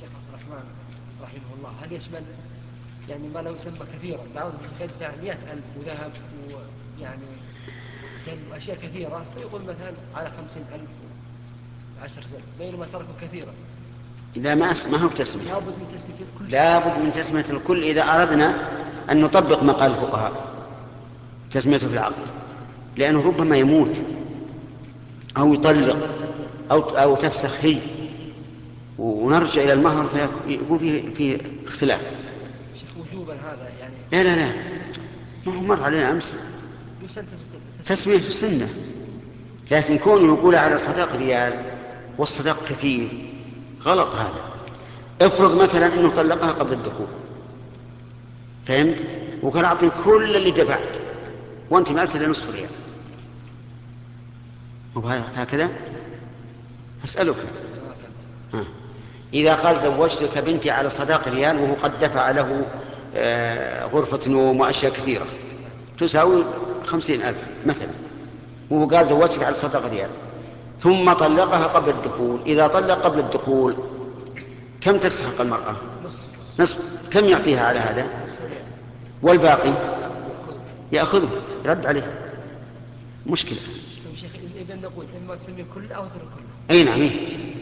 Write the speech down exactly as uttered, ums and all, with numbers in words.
عبد الرحمن رحمه الله هل يشمل يعني ما لا يسمى كثيرا بعضهم يدفع مئة ألف وذهب ويعني أشياء كثيرة فيقول مثلا على خمسين ألف عشر سنة بينما تركوا كثيرا. لا ما ما هو تسمية، لابد من تسمية الكل. لابد من تسمية الكل إذا أردنا أن نطبق ما قال الفقهاء تسميته في العقد، لأنه ربما يموت أو يطلق أو أو تفسخ هي ونرجع إلى المهر فيكون فيه في اختلاف. شيخ وجوبا هذا يعني لا لا لا ما هو مر علينا أمس تسمية السنة، لكن كونه يقول على الصداق ريال والصداق كثير غلط هذا. افرض مثلا أنه طلقها قبل الدخول فهمت وقال أعطني كل اللي دفعت وأنت ما أرسل نصف ريال وهكذا أسألك ها. إذا قال زوجتك بنتي على صداق ريال وهو قد دفع له آه غرفة نوم وأشياء كثيرة تساوي خمسين ألف مثلا وهو قال زوجتك على صداق ريال ثم طلقها قبل الدخول، إذا طلق قبل الدخول كم تستحق المرأة؟ نصف. كم يعطيها على هذا؟ والباقي يأخذه يرد عليه مشكلة. طيب شيخ إذا نقول إما تسميه كل أو ترك كله. أي نعم.